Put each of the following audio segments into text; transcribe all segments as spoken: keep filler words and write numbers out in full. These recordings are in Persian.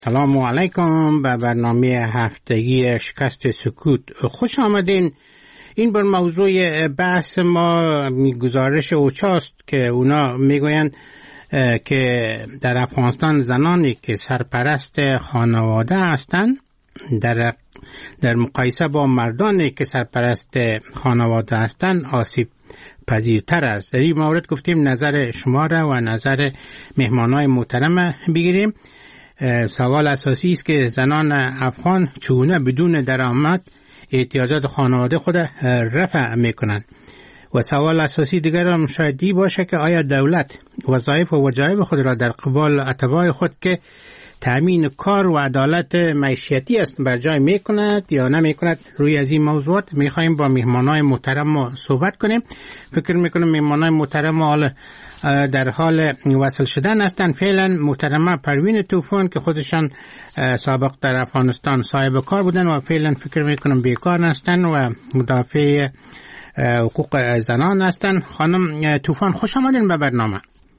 سلام علیکم به برنامه هفتگی شکست سکوت خوش آمدین. این بر موضوع بحث ما گزارش اوچاست که اونا میگویند که در افغانستان زنانی که سرپرست خانواده هستند در در مقایسه با مردانی که سرپرست خانواده هستند آسیب پذیرتر است. در این مورد گفتیم نظر شما را و نظر مهمانای محترم بگیریم. سوال اساسی است که زنان افغان چگونه بدون درآمد احتیاجات خانواده خود رفع میکنند و سوال اساسی دیگر هم شاید دی باشه که آیا دولت وظایف و وجایب خود را در قبال اتباع خود که تامین کار و عدالت معیشتی است بر جای میکند یا نمیکند. روی از این موضوعات میخوایم با مهمانای محترم صحبت کنیم. فکر میکنم مهمانای محترم حال در حال وصل شدن هستند. فعلا محترمه پروین طوفان که خودشان سابق در افغانستان صاحب کار بودن و فعلا فکر میکنم بیکار هستند و مدافع حقوق زنان هستند. خانم طوفان خوش آمدین به برنامه.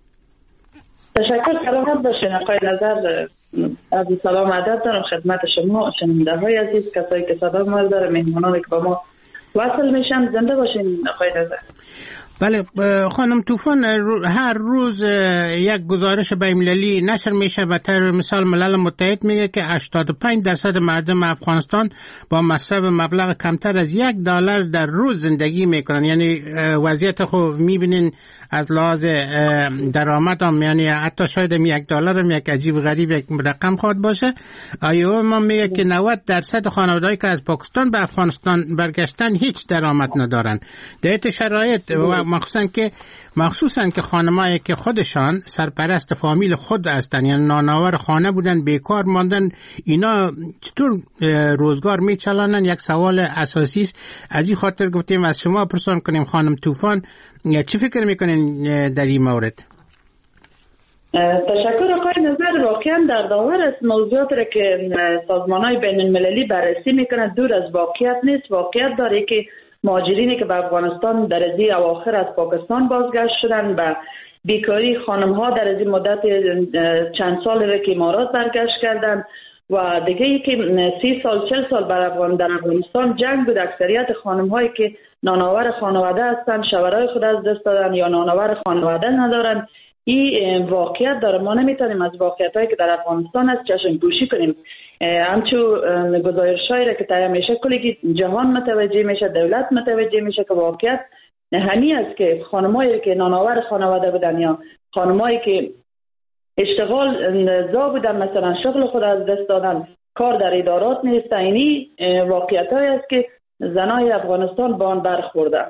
تشکر. سلامت باشین آقای نظر. از سلام ادب دارم خدمت شما شنونده های عزیز، کسایی که صدا ما داره، مهمانانی که با ما وصل میشن. زنده باشین آقای نظر. بله خانم طوفان، هر روز یک گزارش بین‌المللی نشر میشه. به طور مثال ملل متحد میگه که هشتاد و پنج درصد مردم افغانستان با مصرف مبلغ کمتر از یک دلار در روز زندگی میکنن. یعنی وضعیت خو میبینین از لحاظ درآمد هم، یعنی حتی شاید یک دلار هم یک عجیب غریب یک رقم خواهد باشه. آیو ما میگه که نود درصد خانوادهایی که از پاکستان به افغانستان برگشتن هیچ درآمد ندارن. در این شرایط و مخصوصا که مخصوصا که خانمایی که خودشان سرپرست فامیل خود هستند، یعنی نانآور خانه بودن، بیکار ماندن، اینا چطور روزگار میچلانن؟ یک سوال اساسی است. از این خاطر گفتیم از شما پرسان کنیم خانم طوفان چی فکر میکنین در این مورد؟ تشکر آقای نظر. واقعا در داور است موضوعات را که سازمان‌های بین‌المللی بررسی میکنند دور از واقعیت نیست. واقعیت داره که مهاجرینی که به افغانستان در از این اواخر از پاکستان بازگشت شدن، به بیکاری خانم‌ها در از این مدت چند سال را که امارات برگشت کردن و دیگه ای که سی سال چل سال بر افغان در افغانستان جنگ بود. اکثریت خانم‌هایی که نانآور خانواده هستند شوهرای خود از دست دادن یا نانآور خانواده ندارن. این واقعیت داره. ما نمیتونیم از واقعیتایی که در افغانستان است چشم پوشی کنیم. همچون گزارش‌هایی را که تایید میشه کلی جهان متوجه میشه، دولت متوجه میشه که واقعیت همین است که خانمایی که نانآور خانواده بودن یا خانمایی که اشتغال زا بودن، مثلا شغل خود از دست دادن، کار در ادارات نیست. اینی واقعیتایی است که زنای افغانستان با آن برخوردن.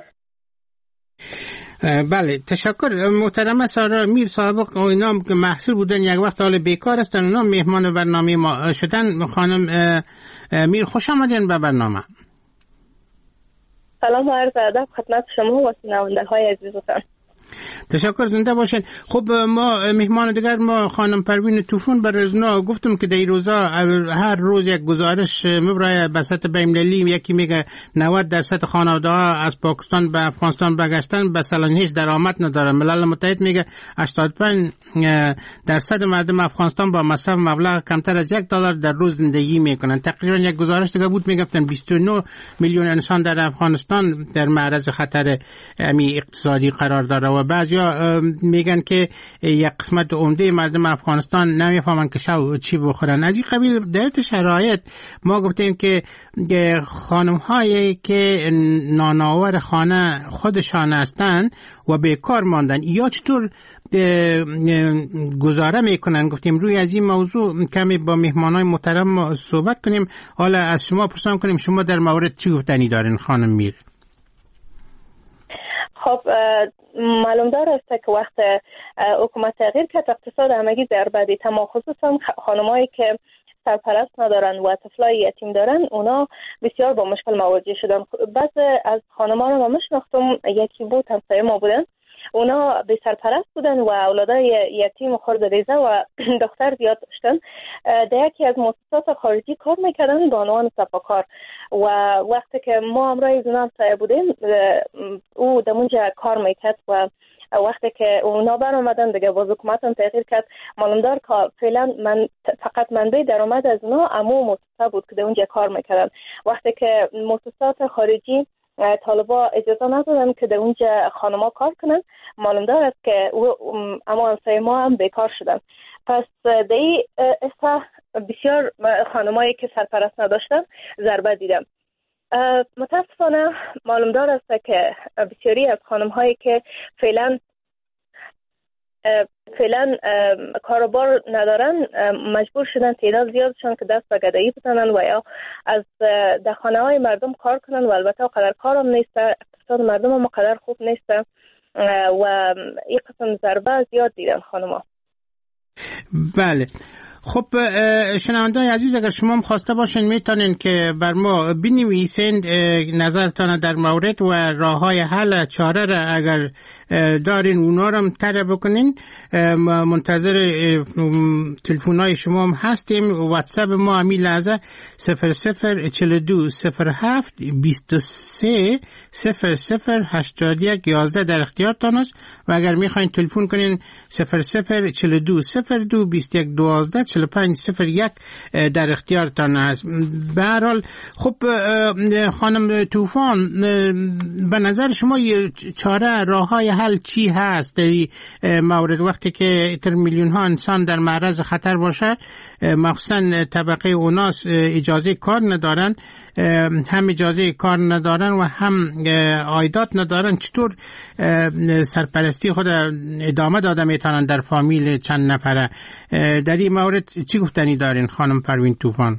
بله تشکر. محترمه سارا میر سابق اینا که محصول بودن یک وقت حال بیکار هستن، اونا مهمان برنامه ما شدن. خانم میر خوش آمدین به برنامه. سلام و عرض ادب خدمت شما و شنونده های عزیزتان. تشکر، زنده باشین. خب ما مهمان دیگر ما خانم پروین طوفان بر ازنا گفتم که در این روزا هر روز یک گزارش میبره به سطح بین‌المللی. یکی میگه نود درصد خانواده‌ها از پاکستان به افغانستان برگشتن مثلا هیچ درآمد ندارن. ملل متحد میگه هشتاد و پنج درصد مردم افغانستان با مصرف مبلغ کمتر از یک دلار در روز زندگی میکنن. تقریبا یک گزارش دیگه بود میگفتن بیست و نه میلیون انسان در افغانستان در معرض خطر امی اقتصادی قرار داره و بعضیا میگن که یک قسمت عمده مردم افغانستان نمیفهمن که شب چی بخورن. از این قبیل در شرایط ما گفتیم که خانم هایی که نانآور خانه خودشان هستن و بیکار ماندن یا چطور گزاره میکنن. گفتیم روی از این موضوع کمی با مهمانای محترم صحبت کنیم. حالا از شما پرسان کنیم شما در مورد چی گفتنی دارین خانم میر؟ خب معلوم دار است که وقت حکومت تغییر کرد اقتصاد همگی ضربه بدی، تمام خصوصا خانمایی که سرپرست ندارن و طفلای یتیم دارن اونا بسیار با مشکل مواجه شدن. بعض از خانما رو ما شناختم، یکی بود همسایه ما بودن، اونا به سرپرست بودن و اولادای یتیم و خردریزه و دختر زیاد داشتن. در یکی از مؤسسات خارجی کار میکردن به عنوان سپاکار و وقتی که ما همراه از اونا همسایه بودیم او در اونجا کار میکرد و وقتی که اونا بر اومدن دیگه باز حکومت هم تغییر کرد. معلومدار که فعلا من فقط منبع درآمد از اونا عموم مؤسسه بود که در اونجا کار میکردن. وقتی که مؤسسات خارجی طالبا اجازه ندادن که در اونجا خانما کار کنن، معلومدار است که اما همسایه ما هم بیکار شدن. پس در این اصلاح بسیار خانمایی که سرپرست نداشتن ضربه دیدم. متاسفانه معلومدار است که بسیاری از خانم‌هایی که فعلا فعلا کاروبار ندارن مجبور شدن تعداد زیادشان که دست به گدایی بزنن و یا از در خانه‌های مردم کار کنن و البته قدر کارم نیست، اقتصاد مردم هم قدر خوب نیست و این قسم ضربه زیاد دیدن خانم‌ها. بله. خب شنونده‌های عزیز، اگر شما هم خواسته باشین میتونین که بر ما بنویسین نظرتان در مورد و راه‌های حل چاره را اگر دارین اونا رو طرح بکنین. منتظر تلفن‌های شما هم هستیم. واتساپ ما همین لحظه صفر صفر چهل و دو صفر هفت بیست و سه صفر صفر هشتاد و یک یازده در اختیارتان است و اگر میخواین تلفن کنین صفر صفر چهل و دو صفر دو بیست و یک دوازده چهل و پنج صفر یک در اختیارتان است. به هر حال خب خانم طوفان، به نظر شما چاره راه‌های حل چی هست در این مورد وقتی که تر میلیون ها انسان در معرض خطر باشه، مخصوصا طبقه اوناس اجازه کار ندارن، هم اجازه کار ندارن و هم عایدات ندارن، چطور سرپرستی خود ادامه داده میتونن در فامیل چند نفره؟ در این مورد چی گفتنی دارین خانم پروین طوفان؟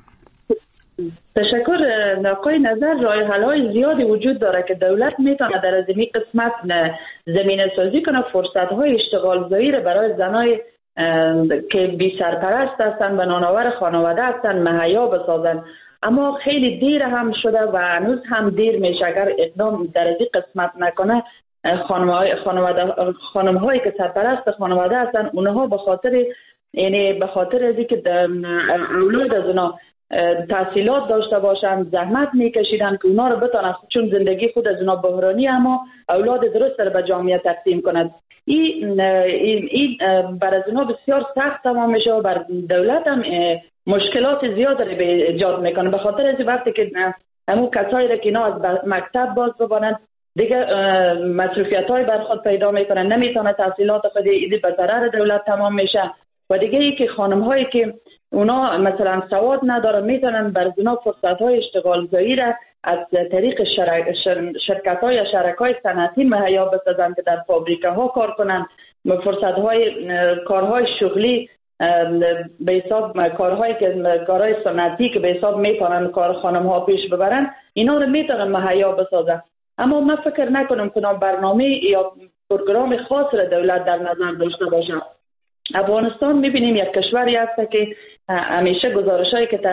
تشکر. نقای نظر راه حل‌های زیادی وجود داره که دولت میتونه در از این قسمت زمینه سازی کنه، فرصت‌های اشتغال زایی را برای زنای که بی سرپرست هستن و نانآور خانواده هستن مهیا بسازن. اما خیلی دیر هم شده و هنوز هم دیر میشه. اگر اقدام در از این قسمت نکنه، خانم‌های خانواده خانم‌هایی که سرپرست خانواده هستن اونها به خاطر یعنی به خاطر از اینکه اولاد از اونا تحصیلات داشته باشن زحمت میکشیدن که اونا رو بتونن، چون زندگی خود از اونا بحرانی اما اولاد درست رو به جامعه تقدیم کنند. این این, این بر از اونا بسیار سخت تمام میشه و بر دولت هم مشکلات زیاد رو به ایجاد میکنه. به خاطر از وقتی که همون کسایی رو که اینا از مکتب باز ببانند دیگه مصروفیت های بر خود پیدا میکنن، نمیتونه تحصیلات خود ایدی به ضرر دولت تمام میشه. و دیگه ای که خانم هایی که اونا مثلا سواد ندارن میتونن بر اونا فرصت های اشتغال زایی را از طریق شرک شرکت های یا شرکای صنعتی مهیا بسازن که در فابریکه ها کار کنن، فرصت های کارهای شغلی به حساب کارهایی که کارهای سنتی که به حساب میتونن کار خانم ها پیش ببرن، اینا رو میتونن مهیا بسازن. اما من فکر نکنم که برنامه یا پروگرام خاص را دولت در نظر داشته باشه. افغانستان میبینیم یک کشوری هست که همیشه گزارشایی که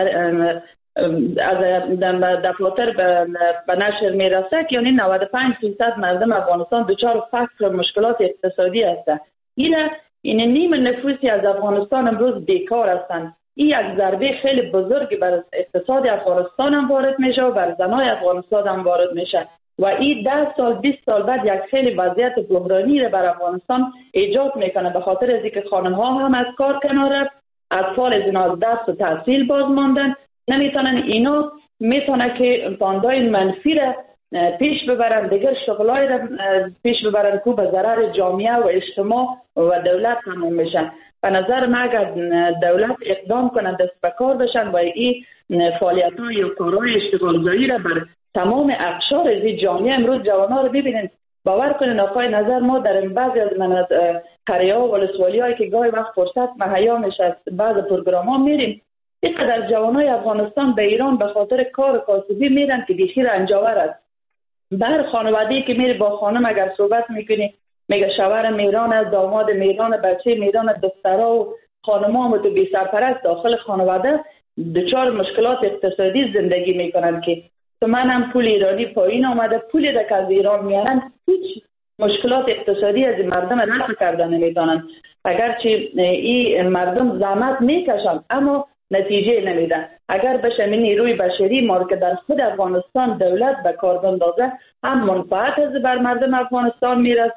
از دفاتر به نشر میرسه که یعنی نود و پنج درصد مردم افغانستان دچار فقر و مشکلات اقتصادی هستند. اینا این نیم نفوسی از افغانستان امروز بیکار هستند. این یک ضربه خیلی بزرگی بر اقتصاد افغانستان هم وارد میشه و بر زنای افغانستان هم وارد میشه و این ده سال بیست سال بعد یک خیلی وضعیت بحرانی رو بر افغانستان ایجاد میکنه. به خاطر از اینکه خانم ها هم از کار کنار رفت، اطفال از اینا از دست و تحصیل باز ماندن، نمیتونن اینا میتونه که پاندای منفی را پیش ببرن، دیگر شغلای را پیش ببرن که به ضرر جامعه و اجتماع و دولت تمام میشن. به نظر من اگر دولت اقدام کنه دست به کار بشن و این فعالیت های و کارهای اشتغال زایی را بر تمام اقشار از این جامعه، امروز جوانا رو ببینید، باور کنید آقای نظر ما در این بعضی از من قریه ها و ولسوالی هایی که گاهی وقت فرصت مهیا میشه بعض پروگرام ها میریم، اینقدر جوانای افغانستان به ایران به خاطر کار کاسبی میرن که بیخی رنجاور است. بر خانواده‌ای که میری با خانم اگر صحبت میکنی میگه شوهر میران، داماد میران، بچه میران، دخترها و خانم‌ها هم تو بی سرپرست داخل خانواده دچار مشکلات اقتصادی زندگی میکنن که تو منم پول ایرانی پایین آمده، پولی که از ایران میارن هیچ مشکلات اقتصادی از مردم رفع کردن نمیتونن. اگرچه این مردم زحمت میکشن اما نتیجه نمیدن. اگر بشه من نیروی بشری ما که در خود افغانستان دولت به کار بندازه، هم منفعت از بر مردم افغانستان میرسه،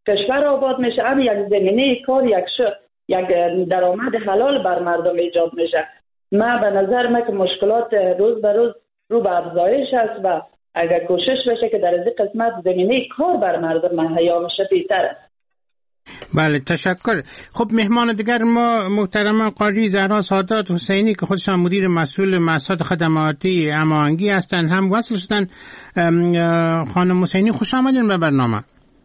کشور آباد میشه، هم یک زمینه کار، یک ش... یک درآمد حلال بر مردم ایجاد میشه. من به نظر من که مشکلات روز به روز رو به افزایش است و اگر کوشش بشه که در این قسمت زمینه کار بر مردم مهیا بشه بهتر است. بله تشکر. خب مهمان دیگر ما محترم قاری زهرا سادات حسینی که خودشان مدیر مسئول مؤسسات خدماتی هماهنگی هستند هم وصل شدن. خانم حسینی خوش آمدین به برنامه.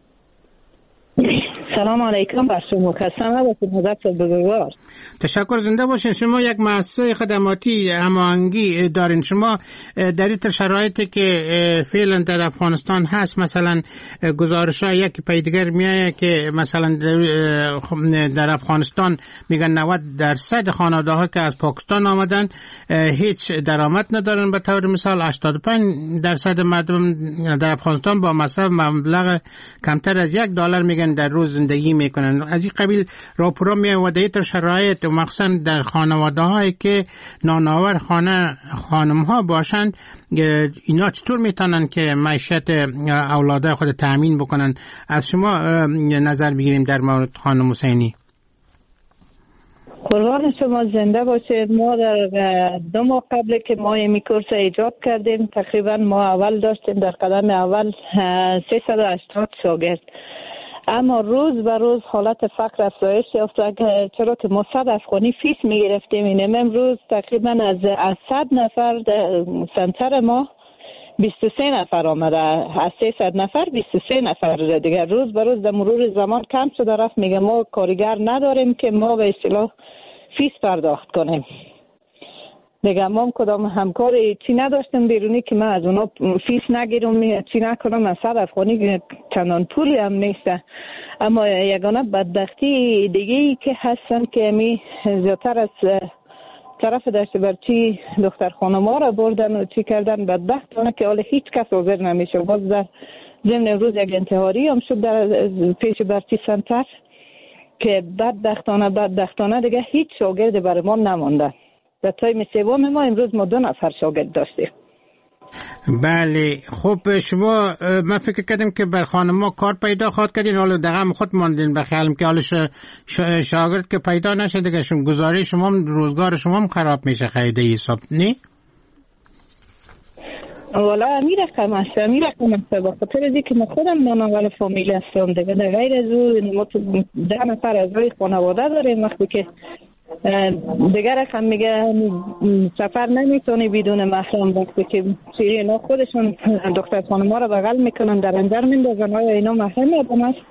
سلام علیکم بر شما کسانه و خدمت بزرگوار. تشکر، زنده باشین. شما یک مؤسسه خدماتی هماهنگی دارین. شما در این شرایطی که فعلا در افغانستان هست، مثلا گزارش‌ها یکی پی دیگر میایه که مثلا در افغانستان میگن نود درصد خانواده‌ها که از پاکستان آمدن هیچ درآمد ندارن. به طور مثال هشتاد و پنج درصد مردم در افغانستان با مصرف مبلغ کمتر از یک دلار میگن در روز زندگی میکنن. از این قبیل راپورا میاد در شرایط و مخصوصا در خانواده هایی که نانآور خانه خانم ها باشند، اینا چطور میتونن که معیشت اولاده خود تأمین بکنن؟ از شما نظر بگیریم در مورد خانم حسینی. قربان شما، زنده باشید. ما در دو ماه قبل که ما این کورس ایجاد کردیم، تقریبا ما اول داشتیم در قدم اول سیصد و هشتاد شاگرد، اما روز به روز حالت فقر افزایش یافت، چرا که ما صد افغانی فیس میگرفتیم. این امروز تقریبا از از صد نفر سنتر ما بیست و سه نفر آمده، از سیصد نفر بیست و سه نفر دیگر. روز به روز در مرور زمان کم شده رفت. میگه ما کارگر نداریم که ما به اصطلاح فیس پرداخت کنیم. دیگه ما کدام همکاری چی نداشتم بیرونی که من از اونا فیس نگیرم، چی نکنم. از صد افغانی چندان پولی هم نیسته. اما یگانه بدبختی دیگه ای که هستن که امی زیادتر از طرف داشته برچی دختر خانم‌ها را بردن و چی کردن، بدبختانه که حالا هیچ کس حاضر نمیشه. باز در ضمن روز یک انتحاری هم شد در پیش برچی سنتر که بدبختانه بدبختانه دیگه هیچ شاگرد برای ما نمانده. در تایم سوم ما امروز ما دو نفر شاگرد داشتیم. بله خب شما، من فکر کردم که بر خانم‌ها کار پیدا خواهد کردین، حالا دقیقا خود ماندین بخیالم که حالا شاگرد که پیدا نشه دیگه شما گزاره شما روزگار شما هم خراب میشه خیلی حساب نه؟ والا امیر رقم است امیر رقم است با خاطر از اینکه من خودم نانآور فامیل هستم دیگه. در غیر از اون ما ده نفر از روی خانواده داریم. وقتی که دیگر رقم میگه سفر نمیتونی بدون محرم، وقتی که اینا خودشون دختر خانم ها رو بغل میکنن در اندر میندازن، آیا اینا محرم آدم است؟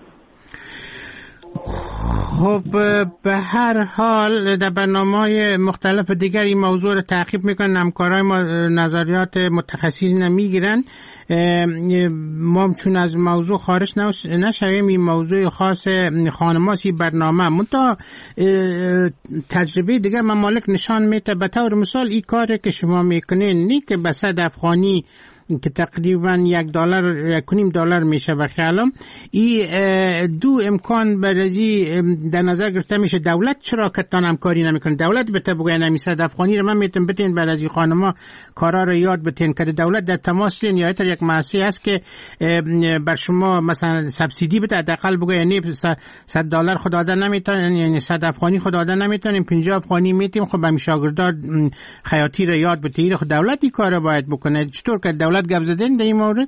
خب به هر حال در برنامه‌های مختلف دیگر این موضوع رو تعقیب میکنن، همکارای ما نظریات متخصصین میگیرن. ما چون از موضوع خارج نشویم، این موضوع خاص خانماسی برنامه منتها تجربه دیگر ممالک نشان میده. به طور مثال این کاری که شما میکنین نی که به صد افغانی که تقریبا یک دلار یک کنیم دلار میشه و خیالم این دو امکان برای در نظر گرفته میشه. دولت چرا کتان همکاری نمیکنه؟ دولت بهتر بگه نمیصد افغانی رو من میتونم بتین برای خانما کارا رو یاد بتین که دولت در تماس لین یا یک مؤسسه است که بر شما مثلا سبسیدی بده، حداقل بگه یعنی صد دلار خود دادن نمیتونن، یعنی صد افغانی خود دادن نمیتونیم، پنجاه افغانی میتیم. خب به شاگردان خیاطی رو یاد بده. خب دولت این کارو باید بکنه. چطور که دولت گپ زدن در این مورد؟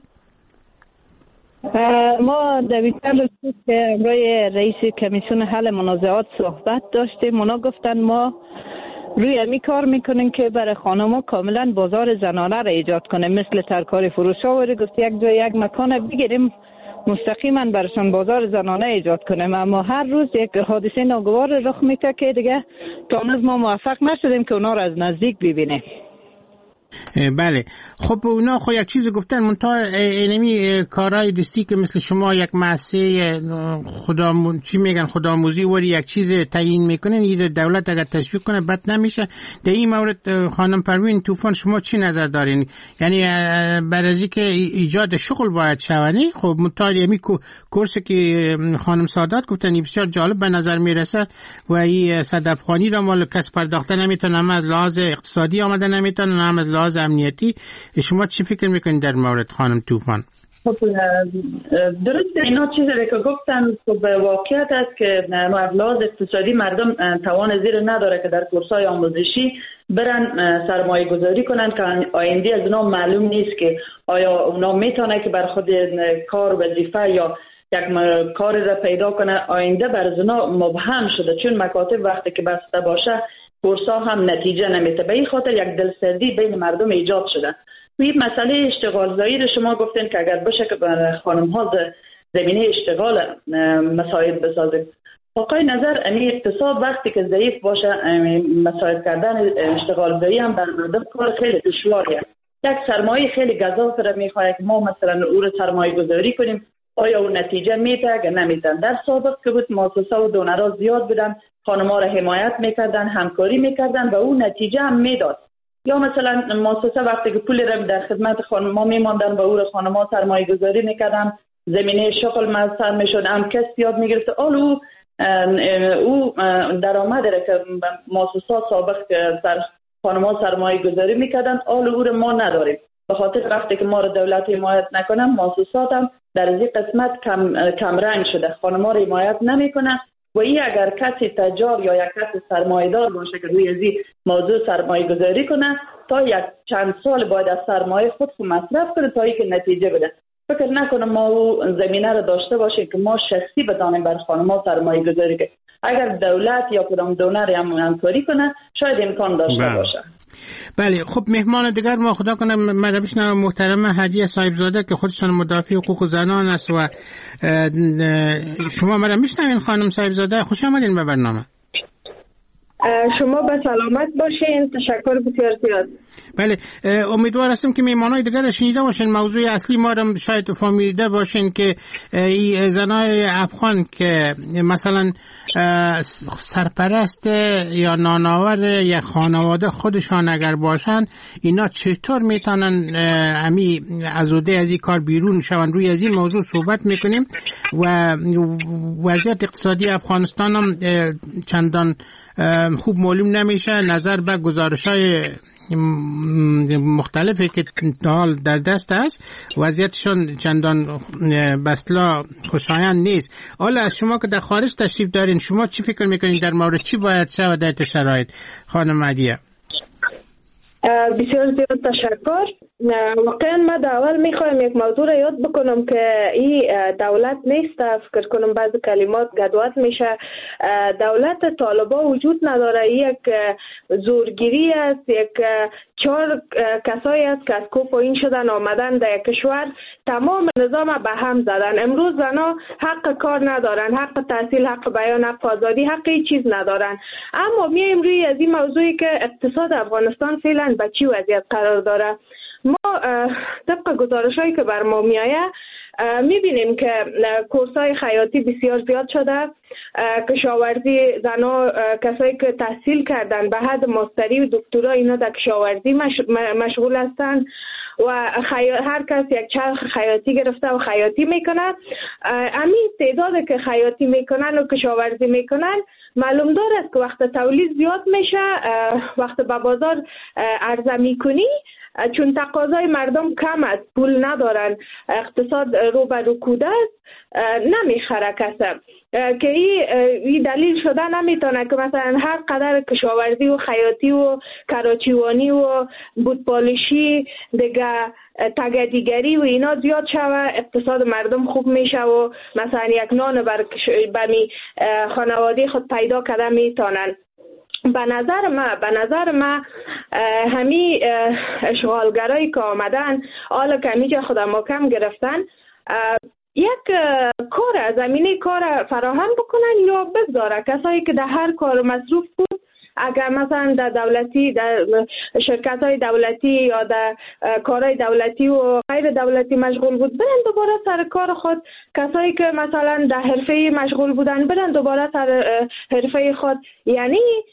ما دویتن رسید که امروی رئیس کمیسیون حل منازعات صحبت داشتیم. اونا گفتن ما روی امی کار میکنیم که برای خانم ها کاملا بازار زنانه را ایجاد کنیم، مثل ترکاری فروش ها و گفت یک جای یک مکان بگیریم مستقیما برشان بازار زنانه ایجاد کنیم. اما هر روز یک حادثه ناگوار رخ میده که دیگه تا هنوز ما موفق نشدیم که اونا را از نزدیک ببینیم. بله خب اونا خو یک چیز گفتن منتها اینمی کارهای دستی که مثل شما یک مؤسسه خدا چی میگن خودآموزی وری یک چیز تعیین میکنن، این دولت اگر تشویق کنه بد نمیشه. در این مورد خانم پروین طوفان شما چی نظر دارین؟ یعنی برای که ایجاد شغل باید شونی. خب منتها یمی کورسی که خانم سادات گفتن بسیار جالب به نظر میرسه و این صد افغانی را مال کس پرداخته نمیتونه، هم از لحاظ اقتصادی آمده نمیتونه، هم از لحاظ امنیتی. شما چی فکر میکنید در مورد خانم طوفان؟ خب درست اینا چیزی که گفتن خب واقعیت است که از لحاظ اقتصادی مردم توان زیر نداره که در کورس‌های آموزشی برن سرمایه گذاری کنن که آینده از اونا معلوم نیست که آیا اونا میتونه که بر خود کار وظیفه یا یک کار را پیدا کنه. آینده بر اونا مبهم شده چون مکاتب وقتی که بسته باشه کورس‌ها هم نتیجه نمیده. به این خاطر یک دلسردی بین مردم ایجاد شده. این مسئله اشتغال زایی رو شما گفتین که اگر بشه که بر خانم ها زمینه اشتغال مساعد بسازه. واقعی نظر امی اقتصاد وقتی که ضعیف باشه مساعد کردن اشتغال زایی هم بر مردم کار خیلی دشواریه. یک سرمایه خیلی گزاف را میخواد که ما مثلا او رو سرمایه گذاری کنیم. آیا اون نتیجه میده یا نمیدن؟ در سابق که بود مؤسسه و دونرها زیاد بودن، خانم‌ها را حمایت میکردن، همکاری میکردن و اون نتیجه هم میداد. یا مثلا مؤسسه وقتی که پول را در خدمت خانم‌ها میماندن و او را خانم‌ها سرمایه گذاری میکردن، زمینه شغل مؤثر میشد، هم کس یاد میگرفت. آل او او درآمد را که مؤسسه سابق سر خانم‌ها سرمایه گذاری میکردن آل او را ما نداریم. به خاطر وقتی که ما را دولت حمایت نکنه مؤسسات هم در این قسمت کم کم رنگ شده، خانم‌ها را حمایت نمیکنه. و این اگر کسی تجار یا یک کسی سرمایه‌دار باشه که روی این موضوع سرمایه گذاری کنه تا یک چند سال باید از سرمایه خود مصرف کنه تا اینکه نتیجه بده. فکر نکنم ما او زمینه رو داشته باشیم که ما شخصی بدانیم بر خانم‌ها سرمایه گذاری که اگر دولت یا کدام دونر هم همکاری کنه شاید امکان داشته بله. باشه. بله خب مهمان دیگر ما خدا کنه من بشنوم محترم هدیه صاحبزاده که خودشان مدافع حقوق زنان است و شما مرا میشنوین خانم صاحبزاده؟ خوش آمدین به برنامه. شما به سلامت باشین. تشکر بسیار زیاد. بله امیدوار هستم که مهمانای دیگر شنیده باشین. موضوع اصلی ما رو شاید فهمیده باشین که این زنای افغان که مثلا سرپرست یا نانآور یا خانواده خودشان اگر باشن اینا چطور میتونن امی ازوده از این کار بیرون شون. روی از این موضوع صحبت میکنیم و وضعیت اقتصادی افغانستان هم چندان خوب معلوم نمیشه. نظر به گزارش‌های مختلفی که حال در دست است وضعیتشون چندان بسلا خوشایند نیست. حالا از شما که در خارج تشریف دارین شما چی فکر میکنین در مورد چی باید شود در شرایط خانم هدیه؟ بسیار زیاد تشکر. واقعا ما در اول میخوایم یک موضوع را یاد بکنم که این دولت نیست. فکر کنم بعضی کلمات گدوات میشه. دولت طالبا وجود نداره. یک زورگیری است. یک چهار کسایی است که از کو پایین شدن آمدن در یک کشور تمام نظام به هم زدن. امروز زنا حق کار ندارن، حق تحصیل، حق بیان، حق آزادی، حق هیچ چیز ندارن. اما میایم روی از این موضوعی که اقتصاد افغانستان فعلا به چی وضعیت قرار داره. ما طبق گزارش‌هایی که بر ما میآید میبینیم که کورس‌های خیاطی بسیار زیاد شده. کشاورزی زنا کسایی که تحصیل کردن به حد ماستری و دکترا اینا در کشاورزی مشغول هستند و خیا... هر کس یک چرخ خیاطی گرفته و خیاطی میکنه. همین تعداد که خیاطی میکنن و کشاورزی میکنن معلوم دار است که وقت تولید زیاد میشه، وقت به بازار عرضه میکنی چون تقاضای مردم کم است، پول ندارن، اقتصاد رو به رکود است، نمیخره کسب که این دلیل شده نمیتونه که مثلا هر قدر کشاورزی و خیاطی و کراچیوانی و بودپالشی دیگه تگدیگری و اینا زیاد شوه اقتصاد مردم خوب میشه و مثلا یک نان بر برمی خانواده خود پیدا کرده میتونن. به نظر ما به نظر ما همین اشغالگرایی که آمدن حالا که همیجا خود محکم گرفتن یک کار زمینه کار فراهم بکنن یا بگذاره کسایی که در هر کار مصروف بود اگر مثلا در دولتی در شرکت های دولتی یا در کارهای دولتی و غیر دولتی مشغول بود برن دوباره سر کار خود. کسایی که مثلا در حرفه مشغول بودن برن دوباره سر حرفه خود. یعنی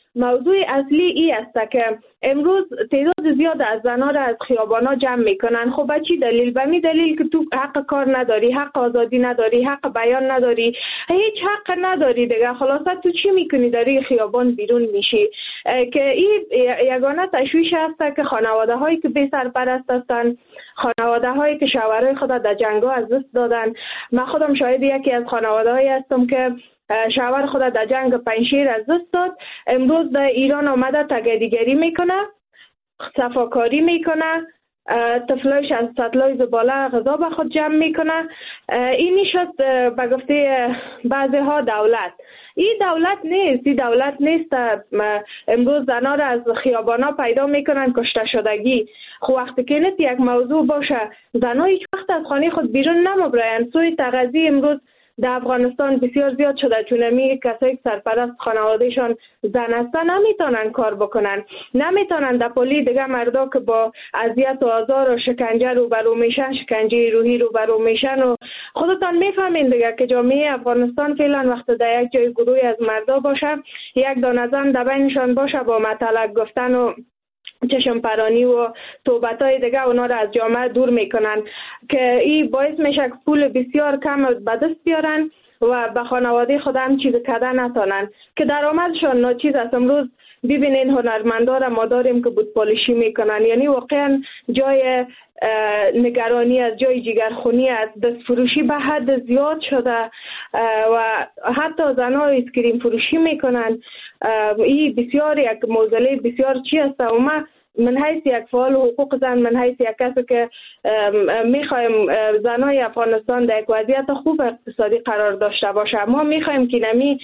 موضوع اصلی ای است که امروز تعداد زیاد از زنان را از خیابانا جمع میکنن. خب به چی دلیل؟ به می دلیل که تو حق کار نداری، حق آزادی نداری، حق بیان نداری، هیچ حق نداری دیگه. خلاصه تو چی میکنی؟ داری خیابان بیرون میشی. که این یگانه تشویش است که خانواده هایی که بی سرپرست هستند، خانواده هایی که شوهرای خود در جنگ ها از دست دادن. من خودم شاهد یکی از خانواده هایی هستم که شوهر خود در جنگ پنجشیر از دست داد. امروز در ایران آمده تگدیگری میکنه، صفاکاری میکنه، طفلایش از سطلای زباله غذا به خود جمع میکنه. این شد به گفته بعضی ها دولت. این دولت نیست، این دولت نیست. امروز زنها را از خیابانا پیدا میکنن کشته شدگی. خب وقتی که نیست یک موضوع باشه، زنها هیچ وقت از خانه خود بیرون نمیبرن. سوی تغذی امروز در افغانستان بسیار زیاد شده، چون می کسایی که سرپرست خانوادهشان زن هستن نمیتونن کار بکنن، نمیتونن در پلی دیگه مردا که با اذیت و آزار و شکنجه روبرو میشن، شکنجه روحی روبرو میشن. و خودتان میفهمین دیگه که جامعه افغانستان فعلا وقت در یک جای گروهی از مردا باشه، یک دانه زن در بینشان باشه با مطلق گفتن و چشم پرانی و توبتای دیگه اونا را از جامعه دور میکنن، که این باعث میشه که پول بسیار کم به دست بیارن و به خانواده خود هم چیز کردن نتونن، که درآمدشان ناچیز است. امروز ببینین هنرمندا را ما داریم که بود پالیشی میکنن، یعنی واقعا جای نگرانی از جای جگرخونی از دست فروشی به حد زیاد شده و حتی زنها اسکریم فروشی میکنن. این بسیار یک موزله بسیار چی است و ما من حیث یک فعال حقوق زن، من حیث یک کسی که میخوایم زنای افغانستان در یک وضعیت خوب اقتصادی قرار داشته باشه، ما میخوایم که نمی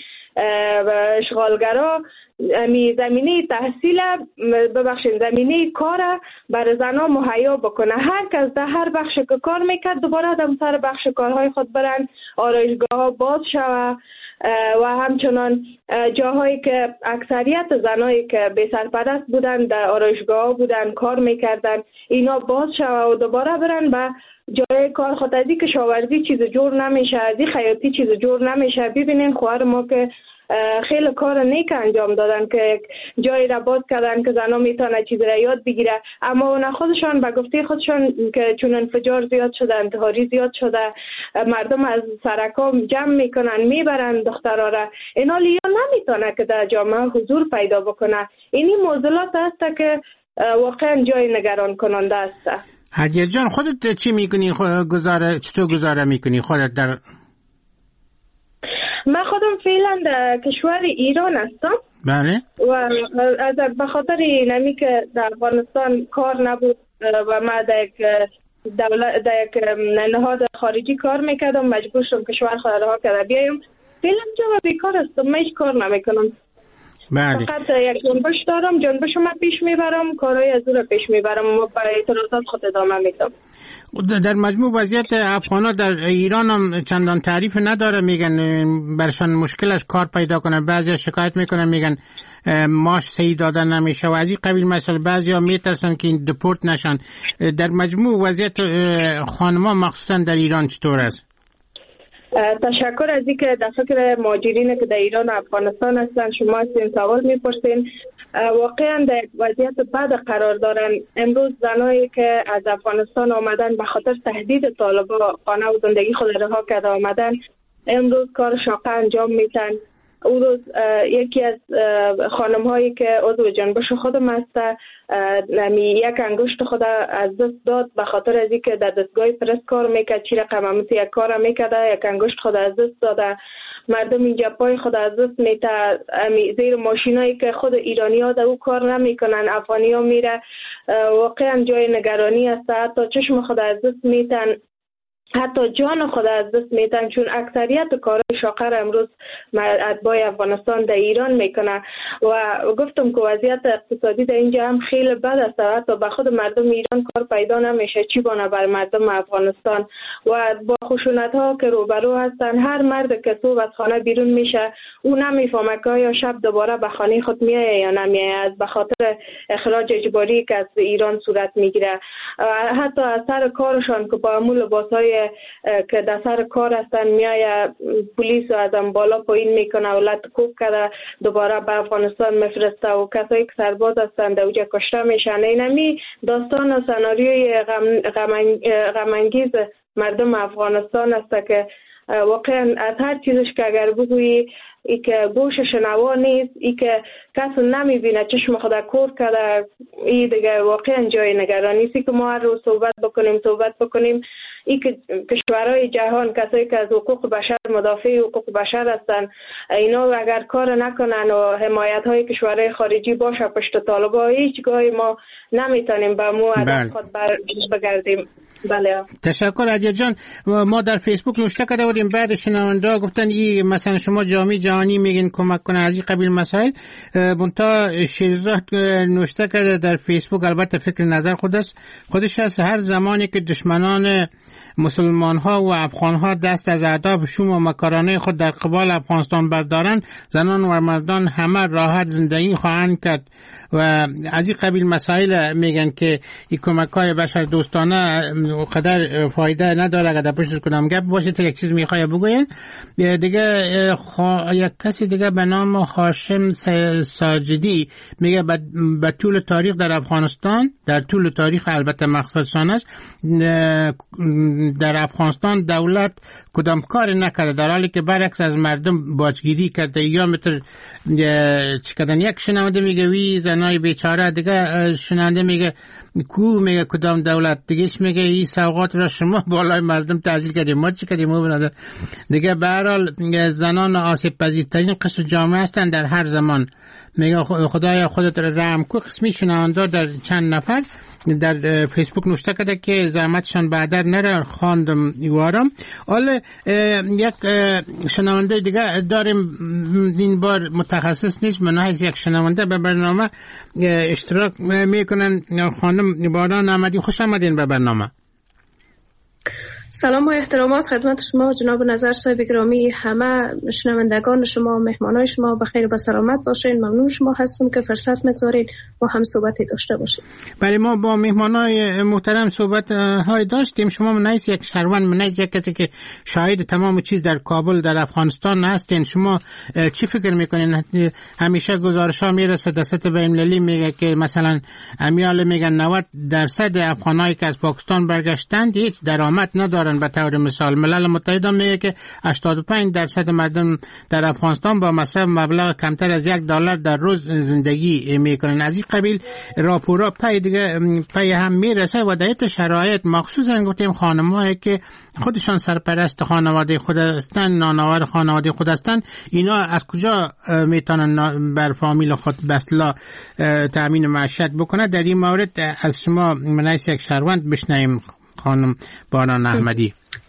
اشغالگرا می زمینه تحصیل ببخشید زمینه کار برای زنها مهیا بکنه. هر کس در هر بخش که کار میکرد دوباره در سر بخش کارهای خود برن، آرایشگاه ها باز شوه و همچنان جاهایی که اکثریت زنایی که بی سرپرست بودن در آرایشگاه ها بودن کار میکردن اینا باز شوه و دوباره برن به جای کار خود. از این کشاورزی چیز جور نمیشه، از این خیاطی چیز جور نمیشه. ببینین خواهر ما که خیلی کار نیک انجام دادن که جایی را باز کردن که زنها میتونه چیز را یاد بگیره، اما اونا خودشان به گفته خودشان که چون انفجار زیاد شده، انتحاری زیاد شده، مردم از سرکا جمع میکنن میبرن دخترها را، اینا لیا نمیتونه که در جامعه حضور پیدا بکنه. اینی موضوعات است که واقعا جای نگران کننده است. هدیه جان خودت چی میکنی؟ گزاره چطور گزاره میکنی خودت در؟ من خودم فعلا در کشور ایران هستم. بله. و از به خاطر نمی که در افغانستان کار نبود و من در یک دولت در یک نهاد خارجی کار میکردم، مجبور شدم کشور خود رها کرده بیایم. فعلا جا بیکار هستم، من هیچ کار نمیکنم. بله. فقط یک جنبش دارم، جنبش ما پیش میبرم، کارهای از اون پیش میبرم و با اعتراضات خود ادامه میدم. در مجموع وضعیت افغانا در ایران هم چندان تعریف نداره، میگن برشان مشکل از کار پیدا کنن، بعضی شکایت میکنن میگن ماش صحیح دادن نمیشه و از این قبیل مسئله، بعضی ها میترسن که این دپورت نشن. در مجموع وضعیت خانما مخصوصا در ایران چطور است؟ تشکر از اینکه در فکر مهاجرین که در ایران و افغانستان هستن شما این سوال میپرسین. واقعا در وضعیت بد قرار دارن. امروز زنایی که از افغانستان آمدن به خاطر تهدید طالبان خانه و زندگی خود رها کرده آمدن، امروز کار شاقه انجام میتن. او روز یکی از خانم هایی که عضو جنبش خودم هست یک انگشت خود از دست داد به خاطر از اینکه در دستگاه پرس کار میکرد، چی رقم همت یک کار میکرده، یک انگشت خود از دست داده. مردم اینجا پای خود از دست میته زیر ماشینایی که خود ایرانی ها در او کار نمیکنن، افغانی ها میره. واقعا جای نگرانی است. حتی چشم خود از دست میتن، حتی جان خود از دست میتن، چون اکثریت کارهای شاقه امروز اتباع افغانستان در ایران میکنه. و گفتم که وضعیت اقتصادی در اینجا هم خیلی بد است، حتی به خود مردم ایران کار پیدا نمیشه، چی بانه بر مردم افغانستان. و با خشونت ها که روبرو هستن، هر مرد که صبح از خانه بیرون میشه او نمیفهمه که یا شب دوباره به خانه خود میایه یا نمیایه، از به خاطر اخراج اجباری که از ایران صورت میگیره. حتی از سر کارشان که با همون لباسای که در سر کار هستن میای پلیس از هم بالا پایین میکنه و لطکوب کرده دوباره به افغانستان میفرسته و کسایی که سرباز هستن در اوجه کشته میشن. اینمی داستان و سناریوی غمانگیز مردم افغانستان است که واقعا از هر چیزش که اگر بگویی ای که گوش شنوا نیست، ای که کس نمیبینه چشم خدا کور کرده، ای دیگه واقعا جای نگرانی است که ما هر روز صحبت بکنیم صحبت بکنیم ای که کشورهای جهان کسایی که از حقوق بشر مدافع حقوق بشر هستن اینا اگر کار نکنن و حمایت های کشورهای خارجی باشه پشت طالبان هیچگاه ما نمیتونیم به مو از خود بگردیم. بله تشکر عدیا جان. ما در فیسبوک نوشته کرده بودیم بعد شنونده گفتن ای مثلا شما جامعه جهانی میگین کمک کنه از این قبیل مسائل. منتها شیرزاد نوشته کرده در فیسبوک، البته فکر نظر خودش خودش هست، هر زمانی که دشمنان مسلمان ها و افغان ها دست از اهداف شوم و مکارانه خود در قبال افغانستان بردارن، زنان و مردان همه راحت زندگی خواهند کرد و از این قبیل مسائل میگن که این کمک های بشر دوستانه قدر فایده نداره. اگر در پشتش کنم گپ باشه تا یک چیز میخواه بگوین دیگه. یک کسی دیگه به نام هاشم ساجدی میگه به طول تاریخ در افغانستان، در طول تاریخ البته مقصدشان است، در افغانستان دولت کدام کار نکرده در حالی که برعکس از مردم باجگیری کرده. یا مثل چکدن یک شنونده میگه وی زنای بیچاره، دیگه شنونده میگه کو میگه کدام دولت، دیگهش میگه این سوغات را شما بالای مردم تعجیل کردیم ما چی کردیم ما بنده. دیگه به هر حال زنان آسیب پذیرترین قشر جامعه هستن در هر زمان. میگه خدایا خودت رحم کو. قسمی شنونده در چند نفر در فیسبوک نوشته کرده که زحمتشان بعدر نره خواندم ایوارم. حالا یک شنونده دیگه داریم، این بار متخصص نیست، منحیث یک شنونده به برنامه اشتراک میکنن. خانم باران احمدی خوش آمدین به برنامه. سلام و احترامات خدمت شما جناب نظر صاحب گرامی، همه شنوندگان شما و مهمانای شما بخیر و با سلامت باشین. ممنون شما هستم که فرصت می‌گذارید ما هم صحبتی داشته باشیم. بله ما با مهمانای محترم صحبت های داشتیم. شما منیز یک شهروند، منیز یک کسی که شاهد تمام چیز در کابل در افغانستان هستین، شما چی فکر میکنین؟ همیشه گزارش ها میرسه دست بین‌المللی میگه که مثلا امیال میگن نود درصد افغانایی که از پاکستان برگشتند هیچ درآمد ندارن. به طور مثال ملل متحد میگه که هشتاد و پنج درصد مردم در افغانستان با مصرف مبلغ کمتر از یک دلار در روز زندگی میکنن. از این قبیل راپورا پای دیگه پای هم میرسه و در این شرایط مخصوصا گفتیم خانم‌هایی که خودشان سرپرست خانواده خود هستن، نانآور خانواده خود هستن، اینا از کجا میتونن بر فامیل خود بسلا تامین معیشت بکنه؟ در این مورد از شما منیس یک شهروند بشنویم خانم باران احمدی.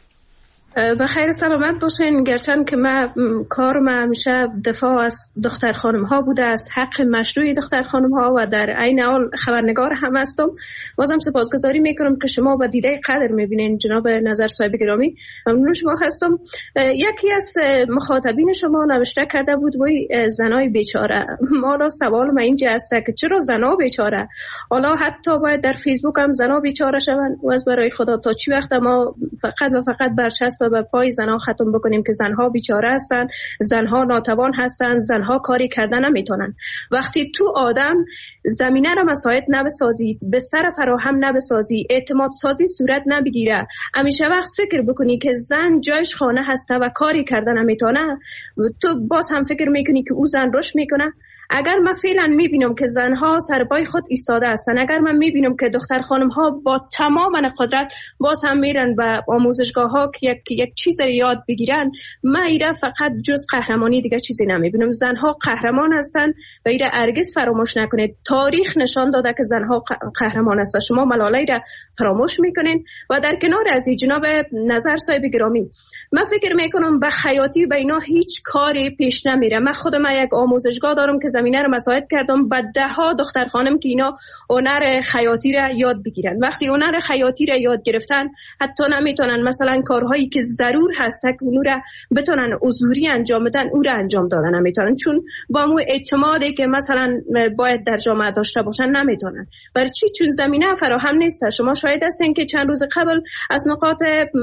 بخیر سلامت باشین. گرچند که من کارم همیشه دفاع از دختر خانم ها بوده، از حق مشروع دختر خانم ها و در عین حال خبرنگار هم هستم، بازم سپاسگزاری میکنم که شما با دیده قدر میبینین. جناب نظر صاحب گرامی ممنون شما هستم. یکی از مخاطبین شما نوشته کرده بود وای زنای بیچاره. حالا سوال من اینجا است که چرا زنا بیچاره؟ حالا حتی باید در فیسبوک هم زنا بیچاره شون و از برای خدا تا چی وقت ما فقط و فقط برچسب و به پای زنها ختم بکنیم که زنها بیچاره هستن، زنها ناتوان هستن، زنها کاری کردن نمیتونن؟ وقتی تو آدم زمینه را مساعد نبسازی، به سر فراهم نبسازی، اعتماد سازی صورت نبگیره، همیشه وقت فکر بکنی که زن جایش خانه هسته و کاری کردن نمیتونه، تو باز هم فکر میکنی که او زن رشد میکنه. اگر من فعلا میبینم که زنها سر پای خود ایستاده هستن، اگر من میبینم که دختر خانم ها با تمام قدرت باز هم میرن به آموزشگاه ها که یک, یک چیز رو یاد بگیرن، من ایره فقط جز قهرمانی دیگه چیزی نمیبینم. زنها قهرمان هستن و ایره هرگز فراموش نکنید. تاریخ نشان داده که زنها قهرمان هستن. شما ملاله ایره فراموش میکنین. و در کنار از این جناب نظر صاحب گرامی، من فکر میکنم به خیاطی به اینا هیچ کاری پیش نمیره. من خودم یک آموزشگاه دارم که زمینه رو مساعد کردم به ده ها دختر خانم که اینا هنر خیاطی را یاد بگیرن. وقتی هنر خیاطی را یاد گرفتن حتی نمیتونن مثلا کارهایی که ضرور هست که اونو را بتونن حضوری انجام بدن او را انجام دادن نمیتونن، چون با مو اعتمادی که مثلا باید در جامعه داشته باشن نمیتونن. برای چی؟ چون زمینه فراهم نیست. شما شاهد هستین که چند روز قبل از نقاط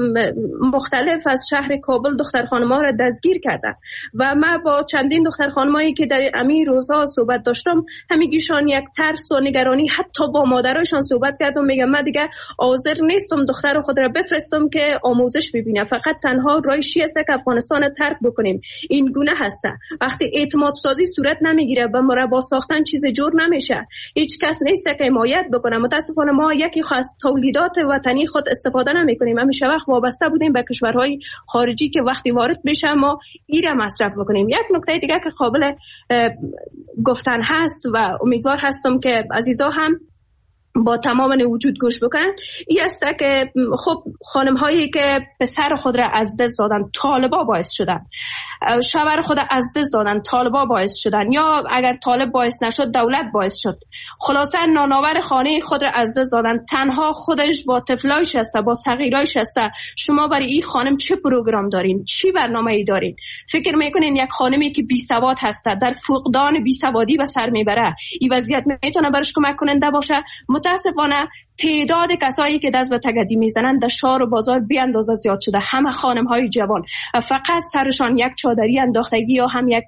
مختلف از شهر کابل دختر خانم‌ها را دستگیر کردن و من با چندین دختر خانمایی که در امیر روزا صحبت داشتم همیگیشان یک ترس و نگرانی، حتی با مادرایشان صحبت کردم، میگم من دیگه حاضر نیستم دختر خود را بفرستم که آموزش ببینه، فقط تنها رایشی است که افغانستان ترک بکنیم. این گونه هست. وقتی اعتماد سازی صورت نمیگیره به مربا ساختن چیز جور نمیشه. هیچ کس نیست که حمایت بکنه. متاسفانه ما یکی خاص تولیدات وطنی خود استفاده نمیکنیم. همیشه وقت وابسته بودیم به کشورهای خارجی که وقتی وارد بشه ما ایره مصرف بکنیم. یک نکته دیگه که قابل گفتن هست و امیدوار هستم که عزیزا هم با تمام وجود گوش بکنن، این است که خب خانم هایی که پسر خود را از دست دادن طالبا باعث شدن، شوهر خود از دست دادن طالبا باعث شدن، یا اگر طالب باعث نشد دولت باعث شد، خلاصه نانآور خانه خود را از دست دادن، تنها خودش با طفلایش است، با صغیرایش است. شما برای این خانم چه پروگرام دارین؟ چی برنامه‌ای دارین؟ فکر میکنین یک خانمی که بی سواد هست در فقدان بی سوادی به سر میبره این وضعیت میتونه برش کمک کننده باشه؟ متاسفانه تعداد کسایی که دست به تگدی میزنن در شهر و بازار بی اندازه زیاد شده. همه خانم های جوان فقط سرشان یک چادری انداختگی یا هم یک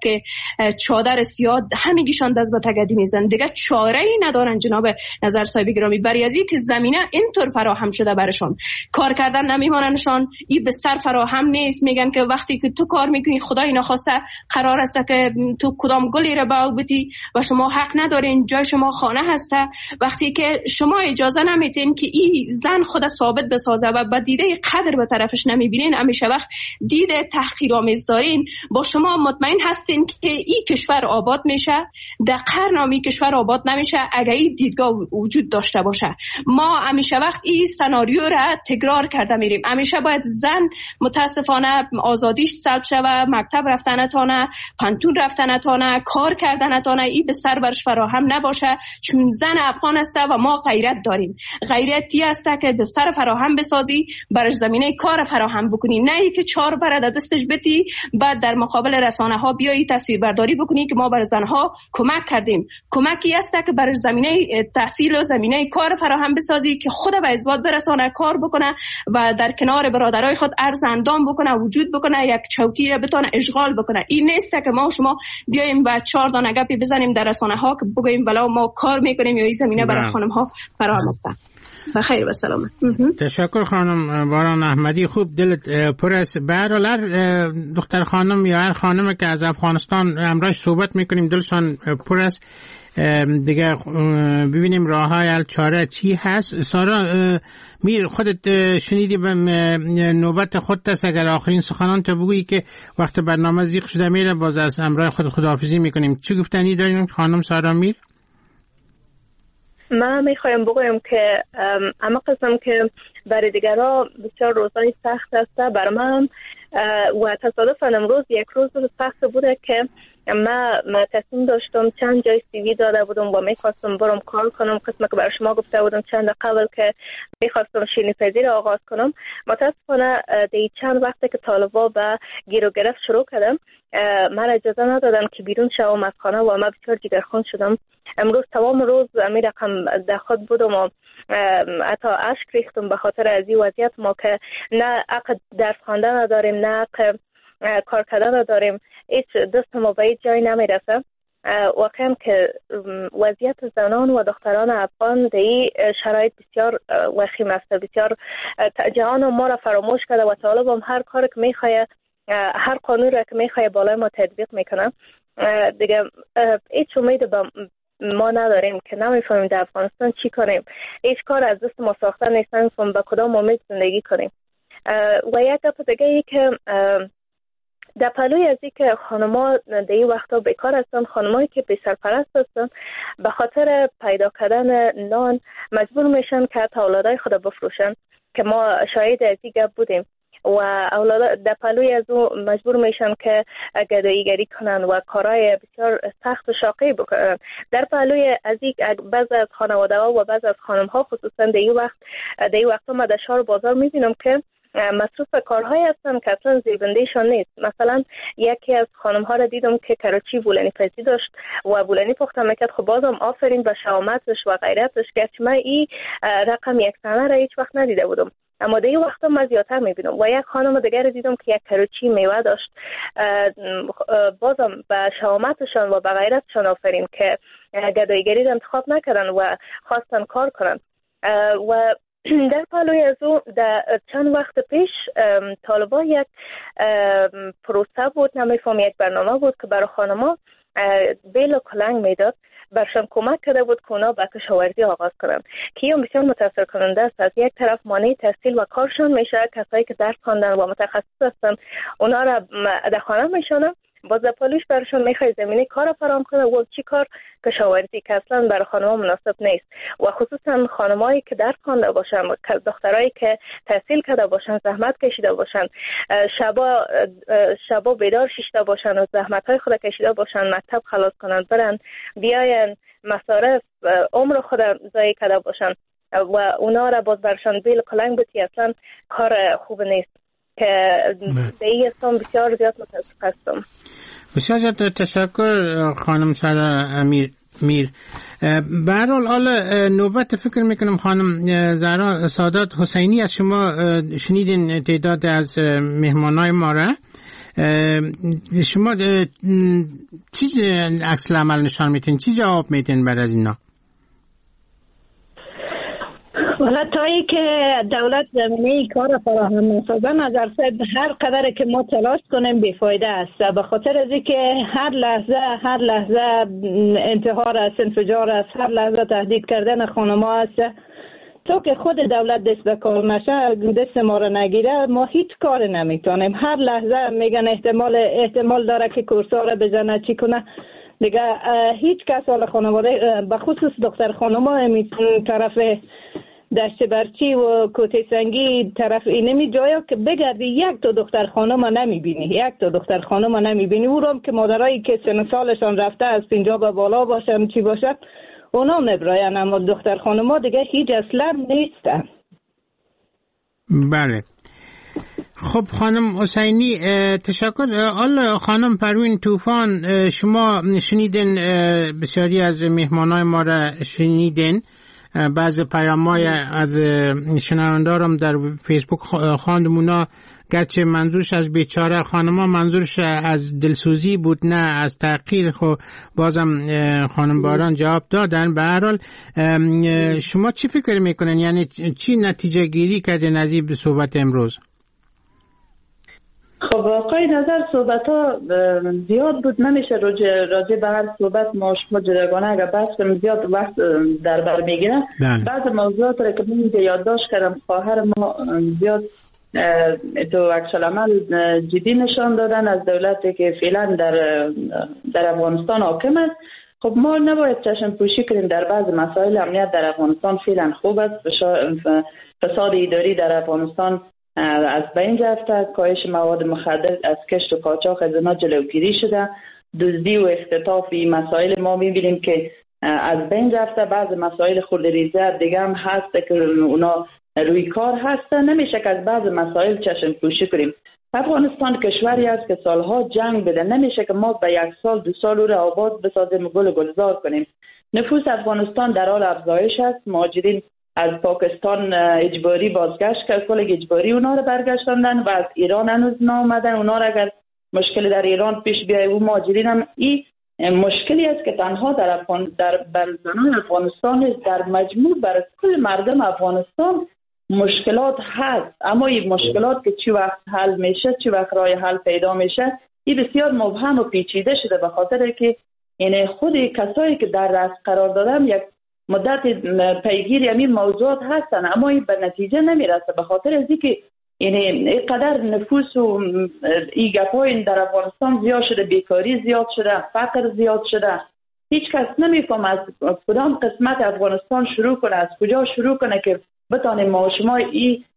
چادر سیاه، همگیشان دست به تگدی میزنن. دیگه چاره ای ندارن جناب نظر صاحب گرامی، برای از این که زمینه اینطور فراهم شده برشان، کار کردن نمیماننشان. این به سر فراهم نیست. میگن که وقتی که تو کار میکنی خدای نخواسته قرار است که تو کدام گلی رو باو بتی و شما حق ندارین، جای شما خانه هسته. وقتی که شما اجازه نمیتین که این زن خود ثابت بسازه و با دیده قدر به طرفش نمیبینین، همیشه وقت دیده تحقیرآمیز دارین، با شما مطمئن هستین که این کشور آباد میشه، در قرن کشور آباد نمیشه اگر این دیدگاه وجود داشته باشه. ما همیشه وقت این سناریو را تکرار کرده میریم. همیشه باید زن متاسفانه آزادیش سلب شوه، مکتب رفتن نتونه، پانتون رفتن نتونه، کار کردن نتونه، این به سر برش فراهم نباشه، چون زن افغان است و ما غیرت داریم. غیرتی است که به سر فراهم بسازی، برش زمینه کار فراهم بکنی، نه ای که چهار بر دستش بتی بعد در مقابل رسانه ها بیایی تصویر برداری بکنی که ما بر زنها کمک کردیم. کمکی است که برش زمینه تحصیل و زمینه کار فراهم بسازی که خود به ازدواج برسانه، کار بکنه و در کنار برادرای خود ارز اندام بکنه، وجود بکنه، یک چوکی را بتونه اشغال بکنه. این نیست که ما شما بیایم و چهار دانه گپی بزنیم در رسانه ها که بگوییم بلا ما کار میکنیم یا این زمینه برای خانم ها فراهم است. بخیر و سلامت. تشکر خانم باران احمدی، خوب دلت پر است. به هر حال دختر خانم یا هر خانم که از افغانستان همراهش صحبت میکنیم دلشان پر است. دیگه ببینیم راه های حل چاره چی هست. سارا میر، خودت شنیدی به نوبت خودت است اگر آخرین سخنان تو بگویی که وقت برنامه زیق شده میره، باز از همراه خود خداحافظی میکنیم. چی گفتنی دارین خانم سارا میر؟ من میخوایم بگویم که اما قسم که برای دیگرها بسیار روزهای سخت است، برای من و تصادفاً امروز یک روز سخت بوده که من تصمیم داشتم چند جای سیوی داده بودم و میخواستم برم کار کنم، قسمه که برای شما گفته بودم چند قبل که میخواستم شیرینی پزی را آغاز کنم. متاسفانه دی چند وقته که طالبا به گیر و گرفت شروع کردم، من اجازه ندادم که بیرون شوم از خانه و من بسیار جگرخون شدم. امروز تمام روز می رقم در خود بودم و حتی اشک ریختم به خاطر از این وضعیت ما که نه عقد درس خواندن نداریم، نه عقد کار کردن نداریم، هیچ دست ما به هیچ جایی نمیرسه. واقعا که وضعیت زنان و دختران افغان در این شرایط بسیار وخیم است، بسیار جهان ما را فراموش کرده و طالب هم هر کار که میخواه، هر قانون را که میخواه بالای ما تطبیق میکنه. دیگه هیچ امید به ما نداریم که نمیفهمیم در افغانستان چی کنیم. هیچ کار از دست ما ساخته نیست، نمیفهمیم به کدام امید زندگی کنیم. و یک گپ دیگه ای که در پلوی از این که خانم‌ها در این وقتا بیکار هستن، خانمایی که بی سرپرست هستن به خاطر پیدا کردن نان مجبور میشن که حتی اولادای خود بفروشن، که ما شاهد از این گپ بودیم. و اولاد در پلوی از او مجبور میشن که گداییگری کنن و کارهای بسیار سخت و شاقی بکنن. در پلوی از این بعض از خانواده ها و بعض از خانم ها خصوصا در این وقت در این وقت ما در شهر بازار میبینم که مصروف کارهایی هستن که اصلا زیبندهشان نیست. مثلا یکی از خانم ها را دیدم که کراچی بولانی پزی داشت و بولانی پخته میکرد. خب بازم آفرین به شهامتش و غیرتش که من این رقم یک سنه را هیچ وقت ندیده بودم، اما دیگه وقتا ما زیادتر میبینم. و یک خانم دیگر دیدم که یک کراچی میوه داشت، بازم به شهامتشان و به غیرتشان آفرین که گداییگری را انتخاب نکردن و خواستن کار کنن. و در پلوی از او در چند وقت پیش طالبا یک پروسه بود، نمیفهم یک برنامه بود که برای خانما بیل و کلنگ میداد، برشان کمک کرده بود که اونا به کشاورزی آغاز کنند که این بسیار متاثر کننده است. از یک طرف مانع تحصیل و کارشان میشه، کسایی که درس خواندن و متخصص هستن اونا را در خانه میشونن، باز در پلوش برشان میخوای زمینه کار فراهم کنه و چی کار؟ کشاورزی، که اصلا برای خانم‌ها مناسب نیست. و خصوصا خانمایی که درس خوانده باشن، دخترایی که تحصیل کرده باشن، زحمت کشیده باشن، شبا شبا بیدار شیشته باشن و زحمت‌های خود کشیده باشن، مکتب خلاص کنن، برن بیاین، مصارف عمر خود ضایع کرده باشن و اونا را باز برشان بیل کلنگ بتی، اصلا کار خوب نیست که به این استان بسیار زیاد متاسف هستم. بسیار زیاد تشکر خانم سارا امیر میر. به هر حال حالا نوبت فکر میکنم خانم زهرا سادات حسینی از شما شنیدین تعداد از مهمانای ما را. شما چی عکس العمل نشان میتین؟ چی جواب میتین بعد از اینا؟ حالا تایی که دولت زمینه کار فراهم نسازه، نظر هر قدر که ما تلاش کنیم بیفایده است، به خاطر از اینکه هر لحظه هر لحظه انتحار است، انفجار است، هر لحظه تهدید کردن خانم‌ها است. تا که خود دولت دست به کار نشه، دست ما رو نگیره، ما هیچ کار نمیتونیم. هر لحظه میگن احتمال احتمال داره که کورسا رو بزنه، چی کنه دیگه. هیچ کس حال خانواده به خصوص دختر خانم‌ها میتونه طرف دشت برچی و کوته سنگی طرف اینمی جایا که بگردی یک تا دختر خانم نمیبینی، یک تا دختر خانم نمیبینی. او رو که مادرایی که سن سالشان رفته از پنجاه به بالا باشن چی باشن اونا میبراین، اما دختر خانم ها دیگه هیچ اصلا نیستن. بله. خب خانم حسینی تشکر. حالا خانم پروین طوفان، شما شنیدین بسیاری از مهمانای ما را شنیدین، بعض پیام‌های از شنوندارم در فیسبوک خواندم، اونا گرچه منظورش از بیچاره خانم‌ها منظورش از دلسوزی بود نه از تحقیر، خب بازم خانم باران جواب دادن. به هر حال شما چی فکر میکنین؟ یعنی چی نتیجه گیری کردین از این صحبت امروز؟ خب واقعی نظر صحبت ها زیاد بود، نمیشه راجع به هر صحبت ما شما جداگانه اگر بحث کنیم زیاد وقت در بر میگیره. بعض موضوعات را که من یادداشت کردم خواهر ما زیاد تو عکس العمل جدی نشان دادن از دولتی که فعلا در در افغانستان حاکم است. خب ما نباید چشم پوشی کنیم در بعض مسائل. امنیت در افغانستان فعلا خوب است، فساد اداری در افغانستان از بین رفته، کاهش مواد مخدر از کشت و قاچاق از اینا جلوگیری شده، دزدی و اختطاف این مسائل ما میبینیم که از بین رفته. بعض مسائل خردریزه دیگه هم هست که اونا روی کار هسته. نمیشه که از بعض مسائل چشم پوشی کنیم. افغانستان کشوری است که سالها جنگ بده، نمیشه که ما به یک سال دو سال او را آباد بسازیم و گل گلزار کنیم. نفوس افغانستان در حال افزایش است. مهاجرین از پاکستان اجباری بازگشت کرد، کل اجباری اونا رو برگشتاندن و از ایران هنوز نامدن. اونا رو اگر مشکل در ایران پیش بیاید و مهاجرین هم این مشکلی است که تنها در افغان در بلزنان افغانستان در مجموع برای کل مردم افغانستان مشکلات هست، اما این مشکلات که چی وقت حل میشه، چی وقت راه حل پیدا میشه، این بسیار مبهم و پیچیده شده، به خاطر که یعنی خود کسایی که در رأس قرار دادن یک مدت پیگیری همین موضوعات هستن اما این به نتیجه نمیرسه، به خاطر از اینکه یعنی اینقدر نفوس و این گپای در افغانستان زیاد شده، بیکاری زیاد شده، فقر زیاد شده. هیچ کس نمیفهم از کدام قسمت افغانستان شروع کنه، از کجا شروع کنه که بتانیم ما و شما این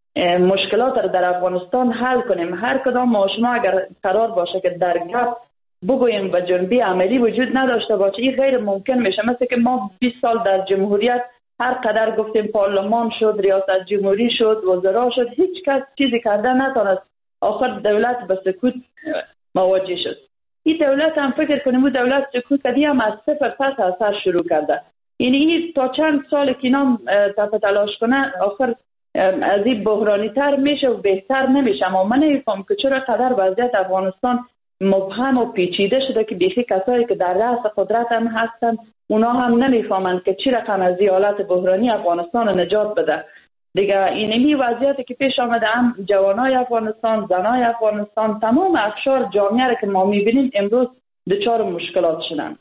مشکلات رو در افغانستان حل کنیم. هر کدام ما شما اگر قرار باشه که در گپ بگوییم و جنبی عملی وجود نداشته باشه، این غیر ممکن میشه. مثل که ما بیست سال در جمهوریت هر قدر گفتیم پارلمان شد، ریاست جمهوری شد، وزرا شد، هیچ کس چیزی کرده نتونست. آخر دولت به سکوت مواجه شد. این دولت هم فکر کنیم و دولت سکوت کردی هم از صفر پس از سر شروع کرده. یعنی این تا چند سال که اینا تف تلاش کنه آخر از این بحرانی تر میشه و بهتر نمیشه. اما من نمیفهم که چرا قدر وضعیت افغانستان مبهم و پیچیده شده که بیخی کسایی که در رأس قدرت هم هستن اونا هم نمیفهمند که چی رقم از این حالت بحرانی افغانستان رو نجات بده. دیگه اینمی وضعیتی که پیش آمده هم جوانای افغانستان، زنای افغانستان، تمام اقشار جامعه را که ما میبینیم امروز دچار مشکلات شدن.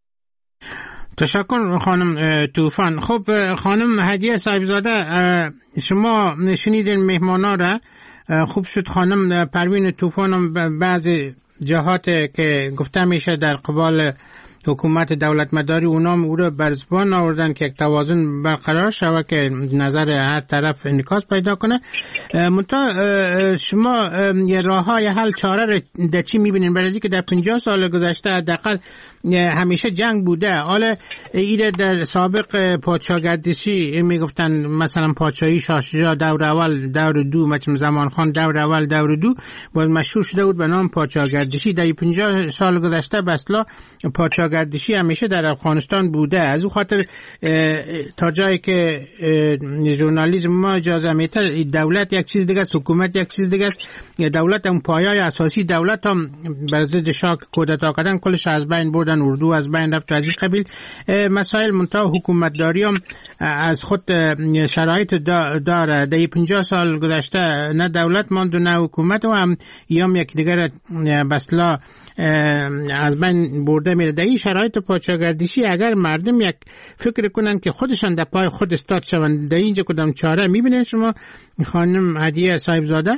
تشکر خانم طوفان. خب خانم هدیه صاحبزاده، شما شنیدین مهمانا را. خوب شد خانم پروین طوفان بعضی جهات که گفته میشه در قبال حکومت دولت مداری اونام او را بر زبان آوردن که یک توازن برقرار شود که نظر هر طرف انعکاس پیدا کنه. منتها شما یه راه های حل چاره را در چی میبینین؟ برای که در پنجاه سال گذشته حداقل همیشه جنگ بوده. حالا ایره در سابق پادشاهگردشی میگفتن مثلا پادشاهی شاه شجاع دور اول دور دو، مثلا زمان خان دور اول دور دو باید مشهور شده بود به نام پادشاهگردشی. در پنجاه سال گذشته به اصطلاح پادشاهگردشی همیشه در افغانستان بوده. از او خاطر تا جایی که ژورنالیسم ما اجازه میده دولت یک چیز دیگه است، حکومت یک چیز دیگه است. دولت هم پایه‌ی اساسی دولت هم بر ضد شاه کودتا کردن کلش از بین بردن، اردو از بین رفت، از این قبیل مسائل. منتها حکومتداری هم از خود شرایط داره. در پنجاه سال گذشته نه دولت ماند و نه حکومت و هم یام یک دیگر به اصطلاح از بین برده میره. در این شرایط پادشاهگردشی اگر مردم یک فکر کنن که خودشان در پای خود استاد شوند، در اینجا کدام چاره میبینید شما خانم هدیه صاحبزاده؟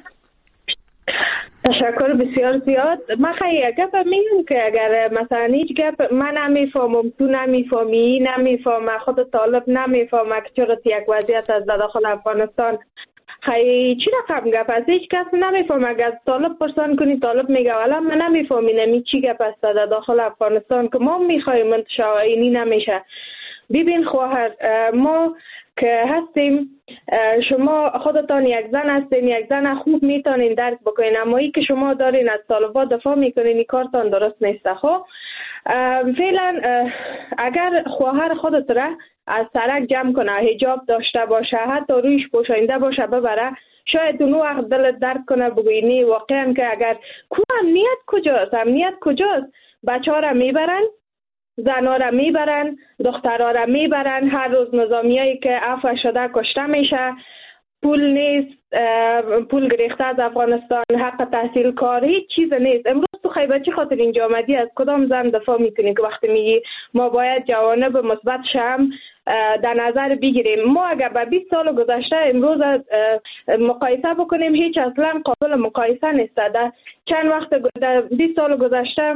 تشکر بسیار زیاد. من خیلی گپ میگم که اگر مثلا هیچ گپ من نمیفهمم، تو نمیفهمی، نمیفهمم، خود طالب نمیفهمه که چرا یک وضعیت از داخل افغانستان خیلی چی رقم گپ است، هیچ کس نمیفهمه. اگر طالب پرسان کنی طالب میگه والا من نمیفهمی نمی چی گپ است در داخل افغانستان که ما میخوایم انتشار اینی نمیشه. ببین خواهر، ما که هستیم، شما خودتان یک زن هستین، یک زن خوب میتونین درک بکنین، اما ای که شما دارین از طالبات دفاع میکنین این کارتان درست نیست. خب فعلا اگر خواهر خودت را از سرک جمع کنه، حجاب داشته باشه، حتی رویش پوشانده باشه ببره، شاید اون وقت دلت درک کنه بگوینی واقعا که اگر کو امنیت کجاست، امنیت کجاست؟ بچه ها را میبرن، زنها را میبرن، دخترها را میبرن، هر روز نظامیایی که عفو شده کشته میشه، پول نیست، پول گرفته از افغانستان، حق تحصیل کار، هیچ چیز نیست. امروز تو خیبر چی خاطر اینجا آمدی؟ از کدام زن دفاع میکنی که وقتی میگی ما باید جوانب مثبت شم در نظر بگیریم؟ ما اگر به بیست سال گذشته امروز مقایسه بکنیم هیچ اصلا قابل مقایسه نیست. در چند وقت در بیست سال گذشته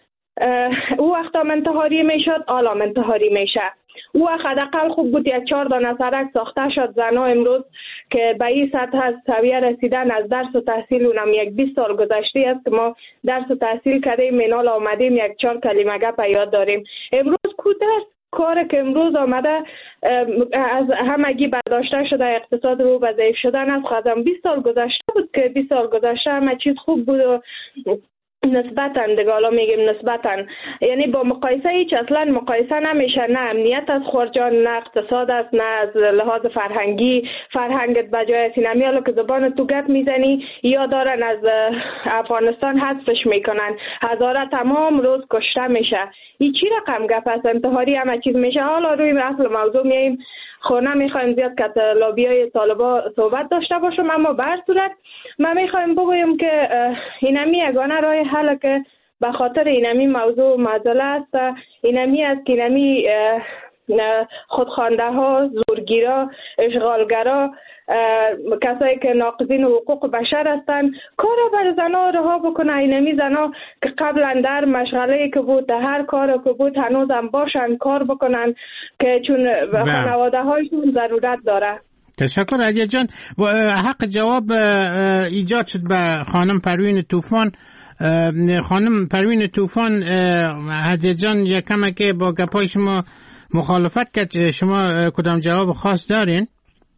او وقت هم انتحاری میشد، حالا هم انتحاری میشه. او وقت حداقل خوب بود یک چهار دانه سرک ساخته شد. زنها امروز که به این سطح از سویه رسیدن از درس و تحصیل، اونم یک بیست سال گذشته است که ما درس و تحصیل کردیم، منال آمدیم یک چهار کلمه گپ یاد داریم. امروز کو درس کاری که امروز آمده از همگی برداشته شده، اقتصاد رو به ضعیف شدن است. خودم بیست سال گذشته بود که بیست سال گذشته همه چیز خوب بود و نسبتاً دیگه حالا میگیم نسبتاً، یعنی با مقایسه هیچ اصلا مقایسه نمیشه. نه امنیت از خارجان، نه اقتصاد است، نه از لحاظ فرهنگی. فرهنگت بجای سینمی حالا که زبان تو گپ میزنی یا دارن از افغانستان حذفش میکنن، هزاره تمام روز کشته میشه. این چی رقم گپ است؟ انتحاری همه چیز میشه. حالا روی اصل موضوع میایم، خونه میخوایم زیاد که لابیای طالبا صحبت داشته باشم، اما به هر صورت من میخوایم بگویم که اینمی یگانه راه حل که به خاطر اینمی موضوع معضله است، اینمی است که اینمی خودخوانده ها، زورگیرا، اشغالگرا، کسایی که ناقضین حقوق بشر هستند کار بر زنها رها بکنه. اینمی زنها که قبلا در مشغله که بود، در هر کار که بود هنوز هم باشن، کار بکنن که چون خانواده هایشون ضرورت داره. تشکر هدیه جان. حق جواب ایجاد شد به خانم پروین طوفان. خانم پروین طوفان، هدیه جان یکم که با گپای شما مخالفت کرد، شما کدام جواب خاص دارین؟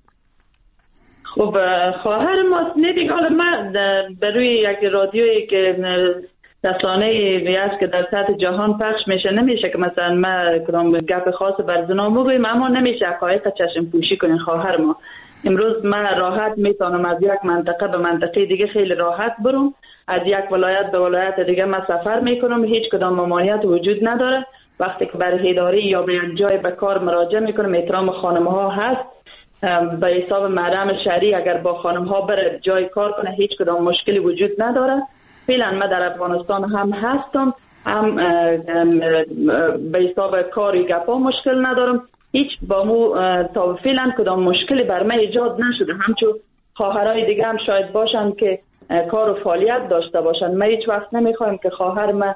خب خواهر ما ندیگه، حالا من بروی یک رادیویی که رسانه‌ای است که در سطح جهان پخش میشه نمیشه که مثلا من کدام گپ خاص بر زنا بگویم، اما نمیشه حقایق چشم پوشی کنین خواهر ما. امروز من راحت میتونم از یک منطقه به منطقه دیگه خیلی راحت برم، از یک ولایت به ولایت دیگه من سفر میکنم، هیچ کدام ممانعت وجود نداره. وقتی که برای اداره یا به یک جای به کار مراجعه میکنم، احترام خانم ها هست، به حساب محرم شرعی اگر با خانم ها بره جای کار کنه هیچ کدام مشکلی وجود نداره. فعلا من در افغانستان هم هستم، هم به حساب کاری گپا مشکل ندارم، هیچ با مو تا فعلا کدام مشکلی بر من ایجاد نشده. همچون خواهرای دیگه هم شاید باشن که کار و فعالیت داشته باشن، ما هیچ وقت نمیخوایم که خواهر ما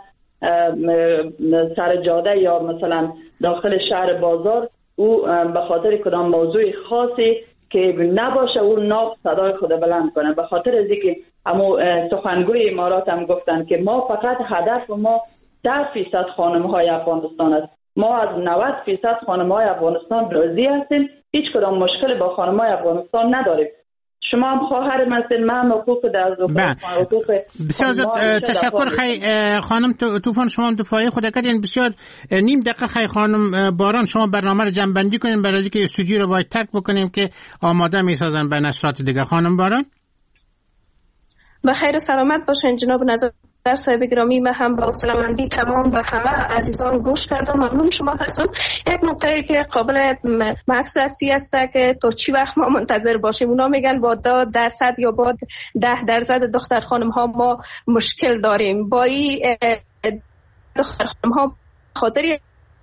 سر جاده یا مثلا داخل شهر بازار او به خاطر کدام موضوع خاصی که نباشه او ناف صدای خود بلند کنه. به خاطر از اینکه اما سخنگوی امارات هم گفتن که ما فقط هدف ما ده فیصد خانم های افغانستان است، ما از نود فیصد خانم های افغانستان راضی هستیم، هیچ کدام مشکل با خانم های افغانستان نداریم. شما هم خواهر مثل من حقوق در حقوق بسیار تشکر خی خانم طوفان، شما هم دفاعی خود کردین. بسیار نیم دقیقه خی خانم باران، شما برنامه رو جمع بندی کنین برای اینکه استودیو رو باید ترک بکنیم که آماده میسازن به نشرات دیگه. خانم باران به خیر سلامت باشین جناب نظر در صاحب گرامی. من هم با سلامتی تمام به همه عزیزان گوش کردم، ممنون شما هستم. یک نکته که قابل بحث است که تا چی وقت ما منتظر باشیم. اونا میگن با دو درصد یا با ده درصد دختر خانم ها ما مشکل داریم، با این دختر خانم ها خاطری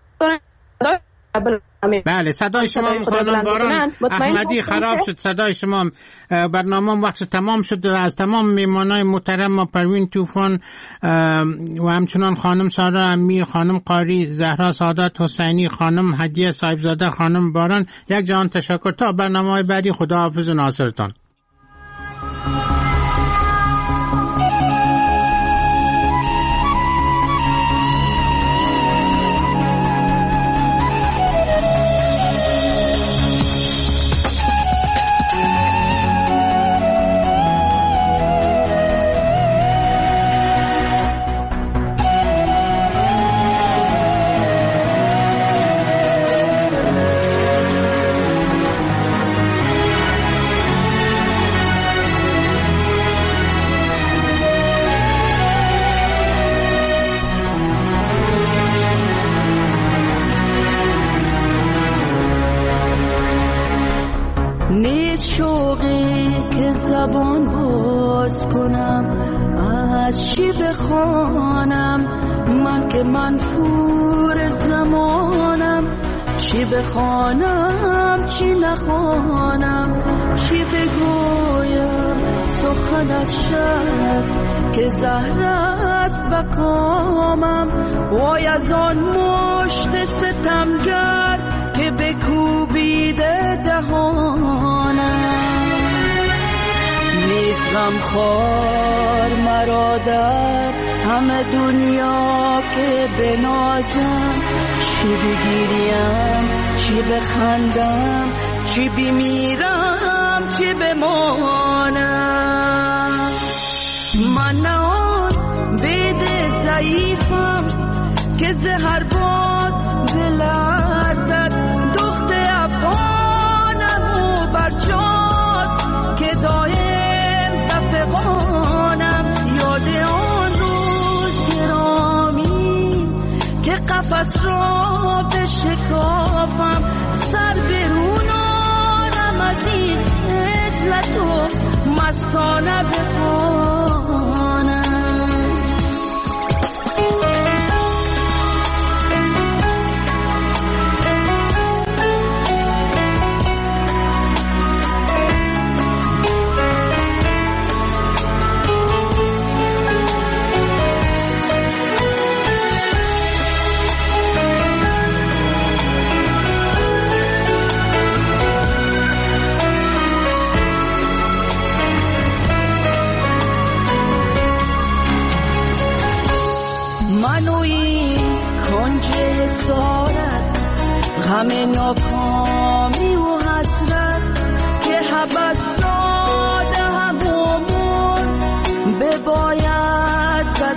بله صدای شما خانم باران احمدی خراب شد، صدای شما. برنامه وقت تمام شد. از تمام میمانای محترم ما پروین طوفان و همچنان خانم سارا امیر، خانم قاری، زهرا سعادت حسینی، خانم هدیه صاحبزاده، خانم باران، یک جهان تشکر. تا برنامه بعدی خداحافظ و ناصرتان. بخوانم چی نخوانم، چی بگویم سخن از شب که زهر است بکامم. وای از آن مشت ستمگر که بکوبیده دهانم. نیست غمخوار مرا در همه دنیا که بنازم، چی بگیریم چی بخندم، چی بمیرم چی بمانم. من نه آن بید ضعیفم که زهر باد بلرزد، دخت افغانم و برجاست که دایم دفقانم. یاد آن روز گرامی که قفس را بشکافم، سر برونانم از این عزلت و مستانه بخوانم.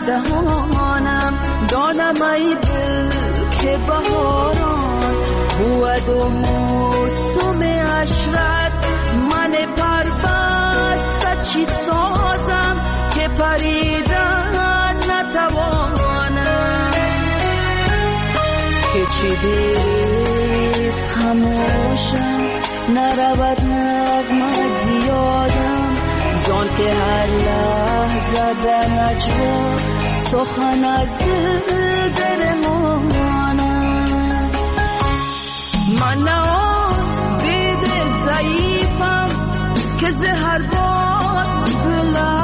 دهانم دانم ای دل که بهاران بود و موسم عشرت من پربسته چی سازم که پریدن نتوانم که چی دیست خموشم نرود نغمه زیادم زان که هر لحظه در نجوا سخن از دل درمانم من نه آن بید ضعیفم که زهر باد